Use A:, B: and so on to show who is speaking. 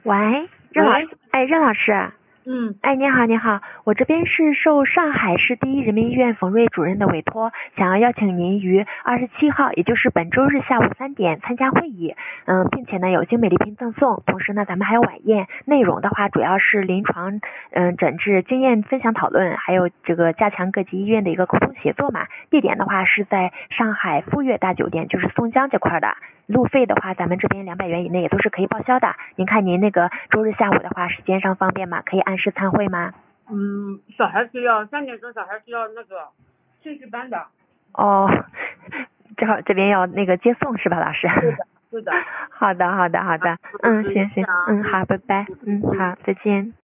A: 喂，任老
B: 喂，
A: 师，哎，任老师，
B: 嗯
A: 哎，你好，你好，我这边是受上海市第一人民医院冯瑞主任的委托，想要邀请您于27号，也就是本周日下午3点参加会议，并且呢有精美礼品赠送，同时呢咱们还有晚宴，内容的话主要是临床诊治经验分享讨论，还有这个加强各级医院的一个沟通协作嘛。地点的话是在上海富悦大酒店，就是松江这块的。路费的话，咱们这边200元以内也都是可以报销的。您看您那个周日下午的话，时间上方便吗？可以按时参会吗？
B: 小孩是要3点钟，小孩是要那个兴趣班的。
A: 哦，正好这边要那个接送是吧，老师？
B: 是的，是的。
A: 好的，好的，好的。行行，好，拜拜。好，再见。